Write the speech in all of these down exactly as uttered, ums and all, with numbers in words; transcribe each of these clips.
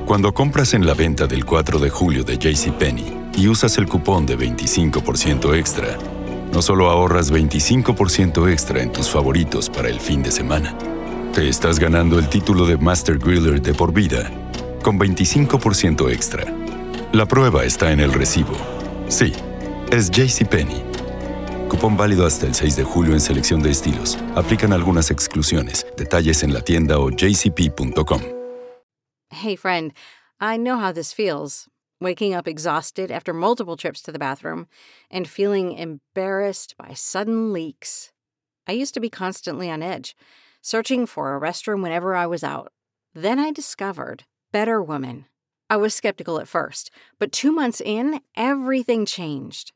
Cuando compras en la venta del cuatro de julio de JCPenney y usas el cupón de veinticinco por ciento extra, no solo ahorras veinticinco por ciento extra en tus favoritos para el fin de semana, te estás ganando el título de Master Griller de por vida con veinticinco por ciento extra. La prueba está en el recibo. Sí, es JCPenney. Cupón válido hasta el seis de julio en selección de estilos. Aplican algunas exclusiones. Detalles en la tienda o j c p punto com. Hey, friend, I know how this feels. Waking up exhausted after multiple trips to the bathroom and feeling embarrassed by sudden leaks. I used to be constantly on edge, searching for a restroom whenever I was out. Then I discovered Better Woman. I was skeptical at first, but two months in, everything changed.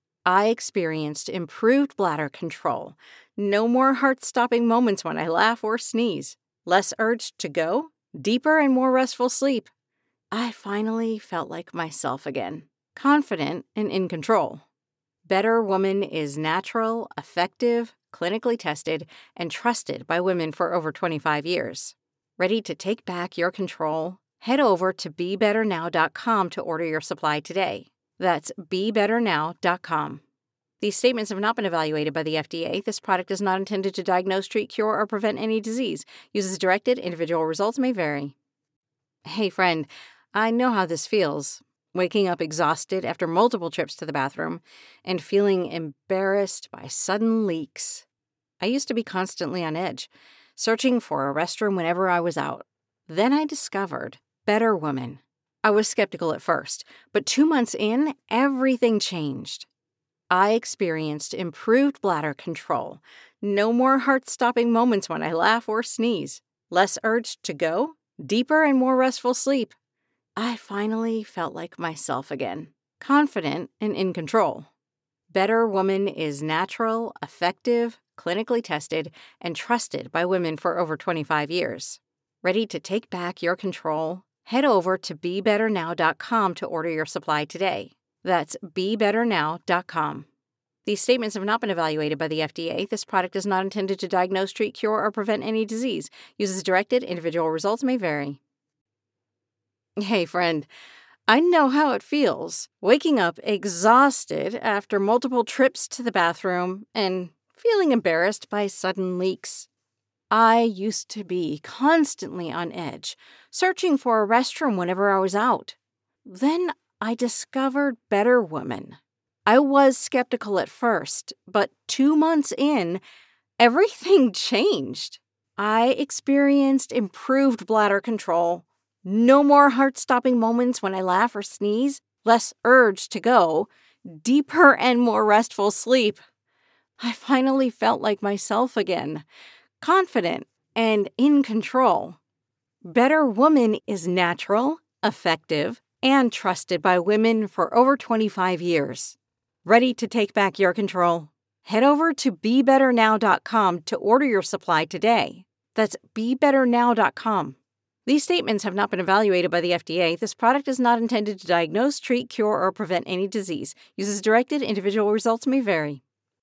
I experienced improved bladder control, no more heart-stopping moments when I laugh or sneeze, less urge to go, deeper and more restful sleep. I finally felt like myself again, confident and in control. Better Woman is natural, effective, clinically tested, and trusted by women for over twenty-five years. Ready to take back your control? Head over to be better now dot com to order your supply today. That's be better now dot com. These statements have not been evaluated by the F D A. This product is not intended to diagnose, treat, cure, or prevent any disease. Use as directed. Individual results may vary. Hey, friend, I know how this feels. Waking up exhausted after multiple trips to the bathroom and feeling embarrassed by sudden leaks. I used to be constantly on edge, searching for a restroom whenever I was out. Then I discovered Better Woman. I was skeptical at first, but two months in, everything changed. I experienced improved bladder control, no more heart-stopping moments when I laugh or sneeze, less urge to go, deeper and more restful sleep. I finally felt like myself again, confident and in control. Better Woman is natural, effective, clinically tested, and trusted by women for over twenty-five years. Ready to take back your control? Head over to be better now dot com to order your supply today. That's be better now dot com. These statements have not been evaluated by the F D A. This product is not intended to diagnose, treat, cure, or prevent any disease. Use as directed. Individual results may vary. Hey, friend, I know how it feels. Waking up exhausted after multiple trips to the bathroom and feeling embarrassed by sudden leaks. I used to be constantly on edge, searching for a restroom whenever I was out. Then I discovered Better Woman. I was skeptical at first, but two months in, everything changed. I experienced improved bladder control, no more heart-stopping moments when I laugh or sneeze, less urge to go, deeper and more restful sleep. I finally felt like myself again, confident and in control. Better Woman is natural, effective, and trusted by women for over twenty-five years. Ready to take back your control? Head over to be better now dot com to order your supply today. That's be better now dot com. These statements have not been evaluated by the F D A. This product is not intended to diagnose, treat, cure, or prevent any disease. Use as directed. Individual results may vary.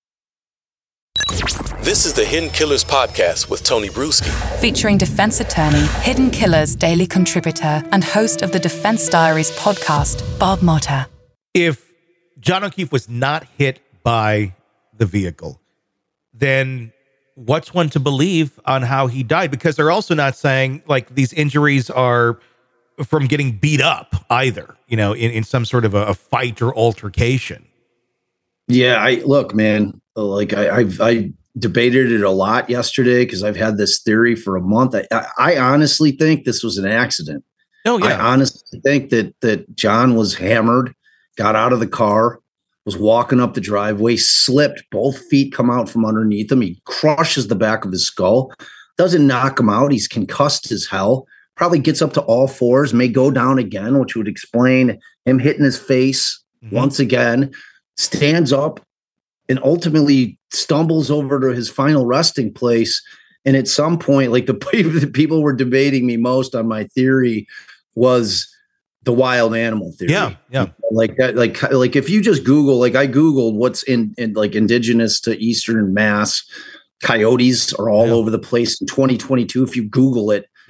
This is the Hidden Killers Podcast with Tony Bruschi. Featuring defense attorney, Hidden Killers daily contributor, and host of the Defense Diaries podcast, Bob Motta. If John O'Keefe was not hit by the vehicle, then what's one to believe on how he died? Because they're also not saying, like, these injuries are from getting beat up either, you know, in, in some sort of a, a fight or altercation. Yeah, I look, man, like I, I've I debated it a lot yesterday because I've had this theory for a month. I, I, I honestly think this was an accident. Oh, yeah. I honestly think that that John was hammered, got out of the car, was walking up the driveway, slipped, both feet come out from underneath him. He crushes the back of his skull, doesn't knock him out. He's concussed as hell, probably gets up to all fours, may go down again, which would explain him hitting his face mm-hmm. once again, stands up, and ultimately stumbles over to his final resting place. And at some point, like the, the people were debating me most on my theory was the wild animal theory. Yeah, yeah. Like that, like like if you just Google, like I Googled what's in, in like indigenous to Eastern Mass, coyotes are all yeah. over the place in twenty twenty-two. If you Google it,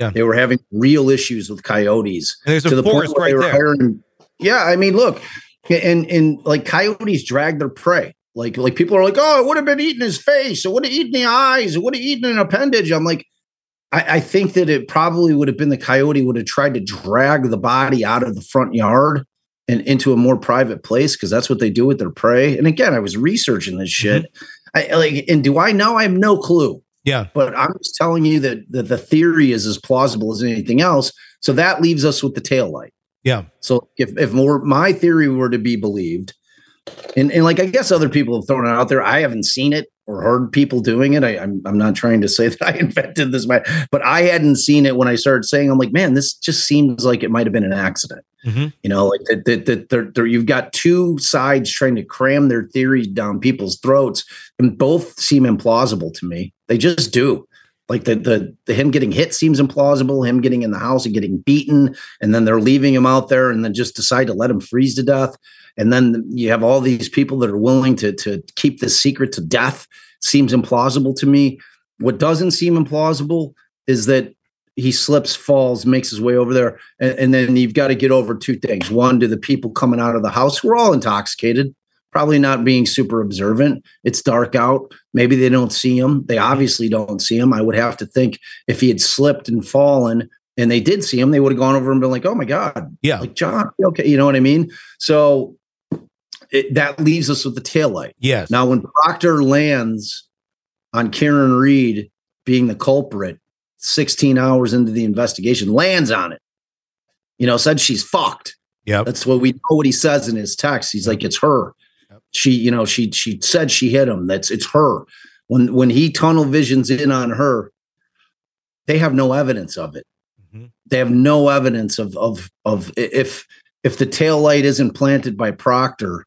Yeah. They were having real issues with coyotes. And there's to a the forest point where right they were there. hiring- yeah, I mean, look, and and like coyotes drag their prey. Like like people are like, oh, it would have been eating his face. It would have eaten the eyes. It would have eaten an appendage. I'm like, I, I think that it probably would have been the coyote would have tried to drag the body out of the front yard and into a more private place because that's what they do with their prey. And again, I was researching this shit. Mm-hmm. I like, and do I know? I have no clue. Yeah. But I'm just telling you that, that the theory is as plausible as anything else. So that leaves us with the taillight. Yeah. So if, if more my theory were to be believed, and, and like I guess other people have thrown it out there, I haven't seen it or heard people doing it. I, I'm I'm not trying to say that I invented this, but I hadn't seen it when I started saying, I'm like, man, this just seems like it might have been an accident. Mm-hmm. You know, like that that that they're, they're, you've got two sides trying to cram their theories down people's throats, and both seem implausible to me. They just do. Like the, the the him getting hit seems implausible. Him getting in the house and getting beaten, and then they're leaving him out there, and then just decide to let him freeze to death. And then you have all these people that are willing to to keep this secret to death. Seems implausible to me. What doesn't seem implausible is that he slips, falls, makes his way over there, and, and then you've got to get over two things. One, to the people coming out of the house who are all intoxicated. Probably not being super observant. It's dark out. Maybe they don't see him. They obviously don't see him. I would have to think if he had slipped and fallen and they did see him, they would have gone over and been like, oh my God. Yeah. Like, John, okay. You know what I mean? So it, that leaves us with the taillight. Yes. Now, when Proctor lands on Karen Read being the culprit, sixteen hours into the investigation, lands on it, you know, said she's fucked. Yeah. That's what we know what he says in his text. He's like, it's her. She, you know, she she said she hit him. That's it's her. When when he tunnel visions in on her, they have no evidence of it. Mm-hmm. They have no evidence of of of if if the tail light isn't planted by Proctor,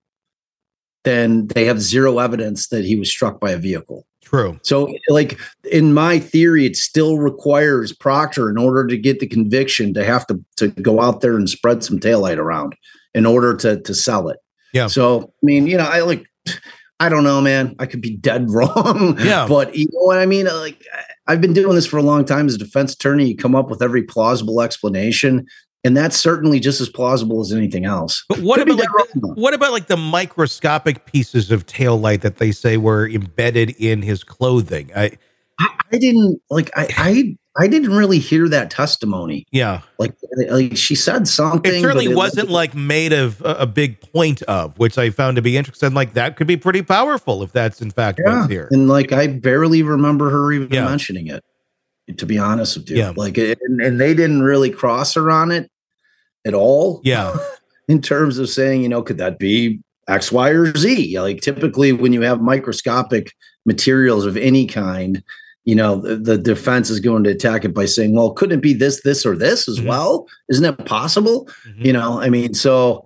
then they have zero evidence that he was struck by a vehicle. True. So, like in my theory, it still requires Proctor in order to get the conviction to have to to go out there and spread some taillight around in order to to sell it. Yeah. So, I mean, you know, I like, I don't know, man. I could be dead wrong. Yeah. But you know what I mean? Like, I've been doing this for a long time as a defense attorney. You come up with every plausible explanation, and that's certainly just as plausible as anything else. But what Could about like the, what about like the microscopic pieces of tail light that they say were embedded in his clothing? I, I, I didn't like. I, I I didn't really hear that testimony. Yeah, like like she said something. It certainly it, wasn't like, like made of a, a big point of, which I found to be interesting. Like that could be pretty powerful if that's in fact yeah. what's here. And like I barely remember her even yeah. mentioning it. To be honest with you, yeah. like and, and they didn't really cross her on it at all. Yeah, in terms of saying, you know, could that be X, Y, or Z? Like typically when you have microscopic materials of any kind, you know, the, the defense is going to attack it by saying, well, couldn't it be this, this, or this as mm-hmm. well? Isn't it possible? Mm-hmm. You know, I mean, so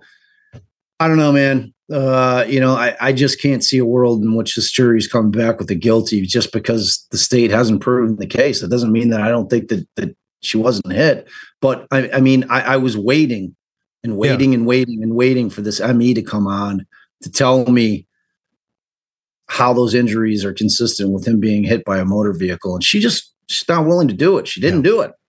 I don't know, man. Uh, you know, I, I just can't see a world in which this jury's come back with the guilty just because the state hasn't proven the case. That doesn't mean that I don't think that, that she wasn't hit. But I, I mean, I, I was waiting and waiting yeah. and waiting and waiting for this M E to come on to tell me how those injuries are consistent with him being hit by a motor vehicle. And she just, she's not willing to do it. She didn't yeah. do it.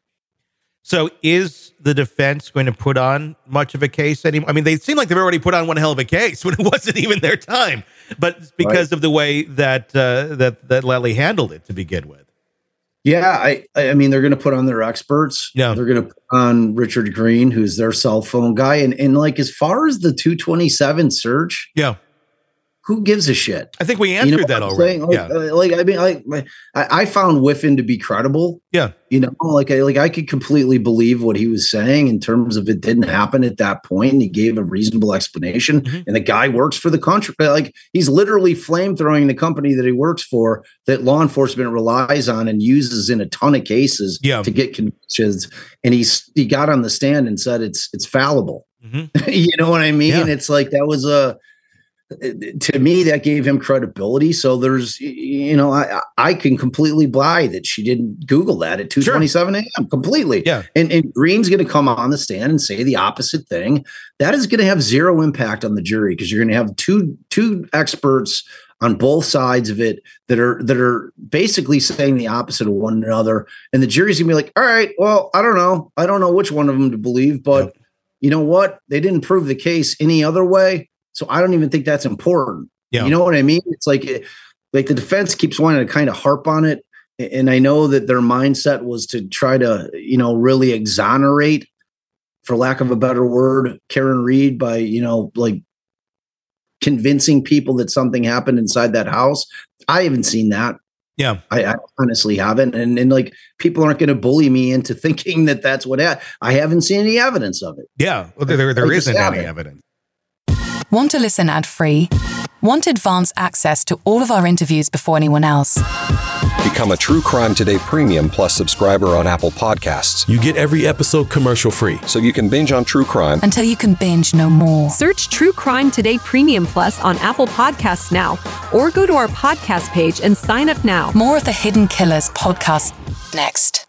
So is the defense going to put on much of a case anymore? I mean, they seem like they've already put on one hell of a case when it wasn't even their time, but because right. of the way that, uh, that, that Lely handled it to begin with. Yeah. I, I mean, they're going to put on their experts. Yeah. They're going to put on Richard Green, who's their cell phone guy. And, and like, as far as the two twenty-seven search, yeah. who gives a shit? I think we answered you know that already. Like, yeah. uh, like, I mean, like, I, I found Whiffen to be credible. Yeah. You know, like, I, like I could completely believe what he was saying in terms of it didn't happen at that point, and he gave a reasonable explanation. Mm-hmm. And the guy works for the country. Like, he's literally flame throwing the company that he works for, that law enforcement relies on and uses in a ton of cases yeah. to get convictions. And he's, he got on the stand and said, it's, it's fallible. Mm-hmm. You know what I mean? Yeah. It's like, that was a, to me, that gave him credibility. So there's, you know, I I can completely buy that she didn't Google that at two twenty-seven a.m. completely. Yeah. And, and Green's going to come on the stand and say the opposite thing. That is going to have zero impact on the jury because you're going to have two two experts on both sides of it that are that are basically saying the opposite of one another. And the jury's gonna be like, all right, well, I don't know. I don't know which one of them to believe, but yep. You know what? They didn't prove the case any other way. So I don't even think that's important. Yeah. You know what I mean? It's like, like the defense keeps wanting to kind of harp on it. And I know that their mindset was to try to, you know, really exonerate, for lack of a better word, Karen Read by, you know, like convincing people that something happened inside that house. I haven't seen that. Yeah, I, I honestly haven't. And, and like, people aren't going to bully me into thinking that that's what happened. I haven't seen any evidence of it. Yeah, well, there, there isn't any evidence. Want to listen ad-free? Want advanced access to all of our interviews before anyone else? Become a True Crime Today Premium Plus subscriber on Apple Podcasts. You get every episode commercial free, so you can binge on true crime until you can binge no more. Search True Crime Today Premium Plus on Apple Podcasts now, or go to our podcast page and sign up now. More of the Hidden Killers podcast next.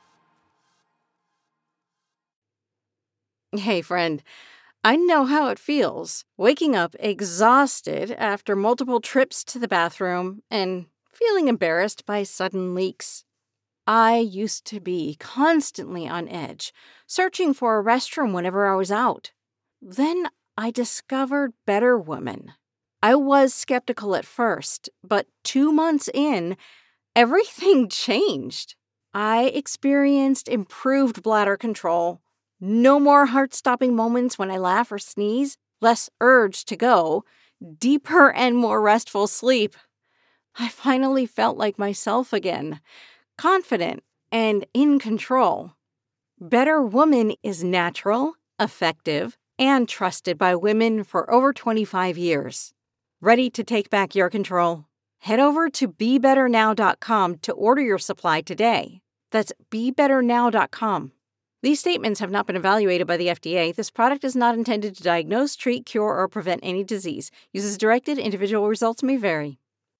Hey, friend. I know how it feels, waking up exhausted after multiple trips to the bathroom and feeling embarrassed by sudden leaks. I used to be constantly on edge, searching for a restroom whenever I was out. Then I discovered Better Woman. I was skeptical at first, but two months in, everything changed. I experienced improved bladder control, no more heart-stopping moments when I laugh or sneeze, less urge to go, deeper and more restful sleep. I finally felt like myself again, confident and in control. Better Woman is natural, effective, and trusted by women for over twenty-five years. Ready to take back your control? Head over to be better now dot com to order your supply today. That's be better now dot com. These statements have not been evaluated by the F D A. This product is not intended to diagnose, treat, cure, or prevent any disease. Use as directed. Individual results may vary.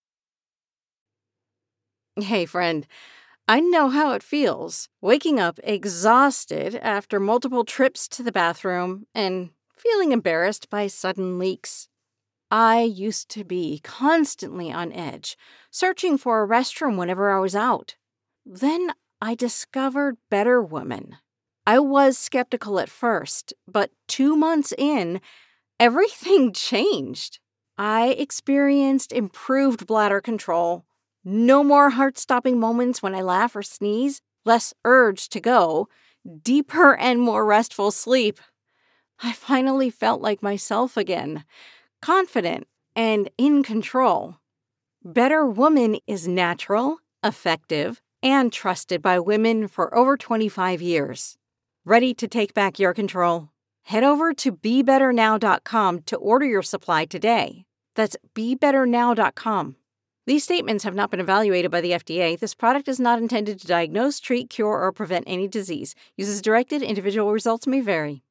Hey, friend. I know how it feels, waking up exhausted after multiple trips to the bathroom and feeling embarrassed by sudden leaks. I used to be constantly on edge, searching for a restroom whenever I was out. Then I discovered Better Woman. I was skeptical at first, but two months in, everything changed. I experienced improved bladder control, no more heart-stopping moments when I laugh or sneeze, less urge to go, deeper and more restful sleep. I finally felt like myself again, confident and in control. Better Woman is natural, effective, and trusted by women for over twenty-five years. Ready to take back your control? Head over to be better now dot com to order your supply today. That's be better now dot com. These statements have not been evaluated by the F D A. This product is not intended to diagnose, treat, cure, or prevent any disease. Use as directed. Individual results may vary.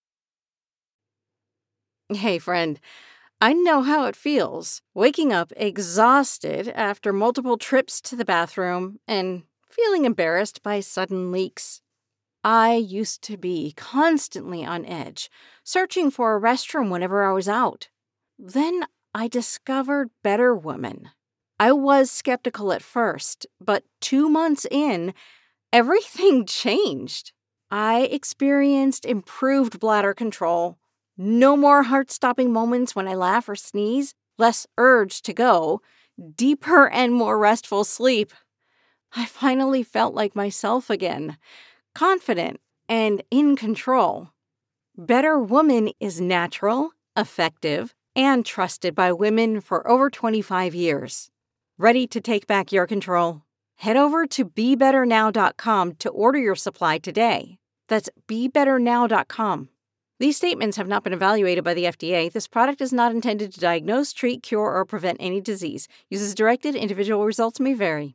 Hey, friend. I know how it feels, waking up exhausted after multiple trips to the bathroom and feeling embarrassed by sudden leaks. I used to be constantly on edge, searching for a restroom whenever I was out. Then I discovered Better Woman. I was skeptical at first, but two months in, everything changed. I experienced improved bladder control, no more heart-stopping moments when I laugh or sneeze, less urge to go, deeper and more restful sleep. I finally felt like myself again, confident and in control. Better Woman is natural, effective, and trusted by women for over twenty-five years. Ready to take back your control? Head over to be better now dot com to order your supply today. That's be better now dot com. These statements have not been evaluated by the F D A. This product is not intended to diagnose, treat, cure, or prevent any disease. Use as directed. Individual results may vary.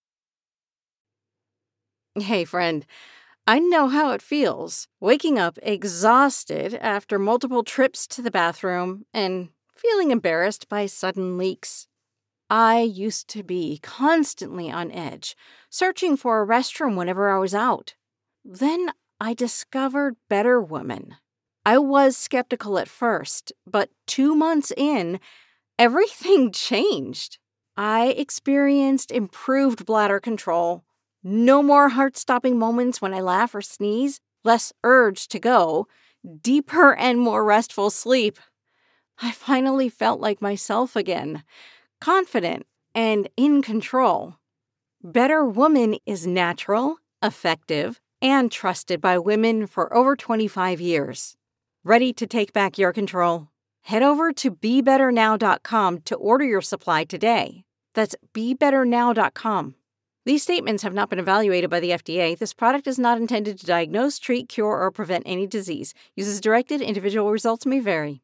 Hey, friend. I know how it feels, waking up exhausted after multiple trips to the bathroom and feeling embarrassed by sudden leaks. I used to be constantly on edge, searching for a restroom whenever I was out. Then I discovered Better Woman. I was skeptical at first, but two months in, everything changed. I experienced improved bladder control, no more heart-stopping moments when I laugh or sneeze, less urge to go, deeper and more restful sleep. I finally felt like myself again, confident and in control. Better Woman is natural, effective, and trusted by women for over twenty-five years. Ready to take back your control? Head over to be better now dot com to order your supply today. That's be better now dot com. These statements have not been evaluated by the F D A. This product is not intended to diagnose, treat, cure, or prevent any disease. Uses directed, individual results may vary.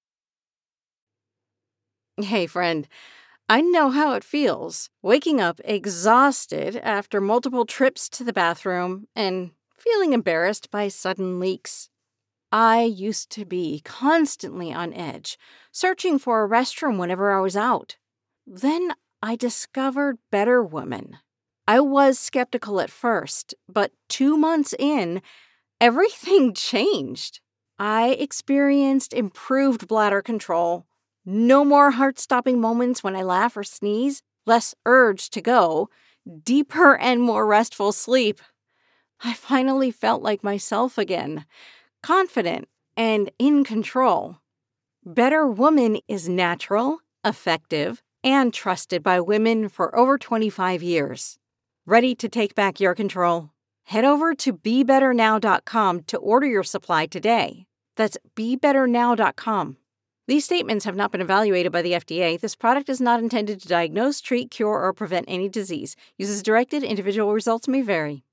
Hey, friend. I know how it feels, waking up exhausted after multiple trips to the bathroom and feeling embarrassed by sudden leaks. I used to be constantly on edge, searching for a restroom whenever I was out. Then I discovered Better Woman. I was skeptical at first, but two months in, everything changed. I experienced improved bladder control, no more heart-stopping moments when I laugh or sneeze, less urge to go, deeper and more restful sleep. I finally felt like myself again, confident and in control. Better Woman is natural, effective, and trusted by women for over twenty-five years. Ready to take back your control? Head over to be better now dot com to order your supply today. That's be better now dot com. These statements have not been evaluated by the F D A. This product is not intended to diagnose, treat, cure, or prevent any disease. Uses directed, individual results may vary.